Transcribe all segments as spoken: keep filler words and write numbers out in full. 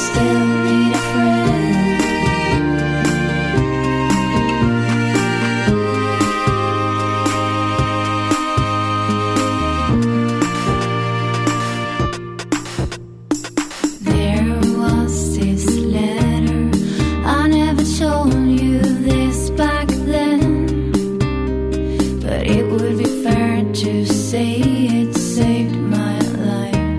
still need a friend. There was this letter, I never told you this back then, but it would be fair to say it saved my life.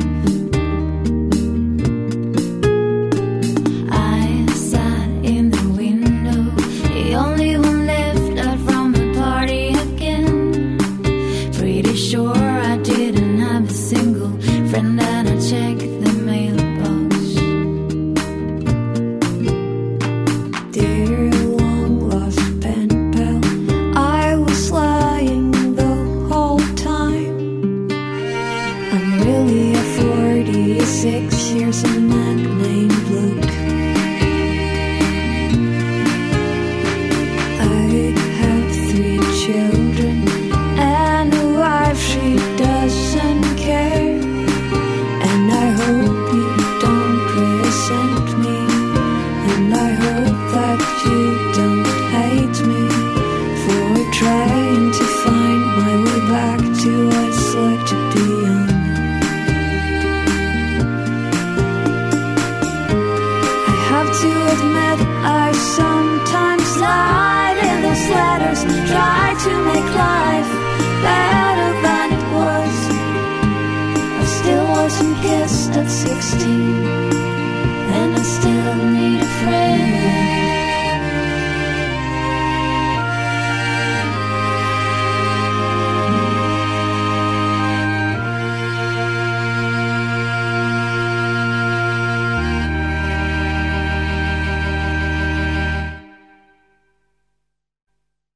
I sat in the window, the only one left out from the party again. Pretty sure I didn't have a single friend, and I checked the mailbox. Dear long lost pen pal, I was lying the whole time. I'm really a forty-six years old man named Luke. I have three children and a wife, she doesn't care. And I hope you don't resent me, and I hope that you don't hate me for trying to find my way back to what it's like to be young. I have to admit I sometimes lied in those letters, tried to make life better than it was. I still wasn't kissed at sixteen.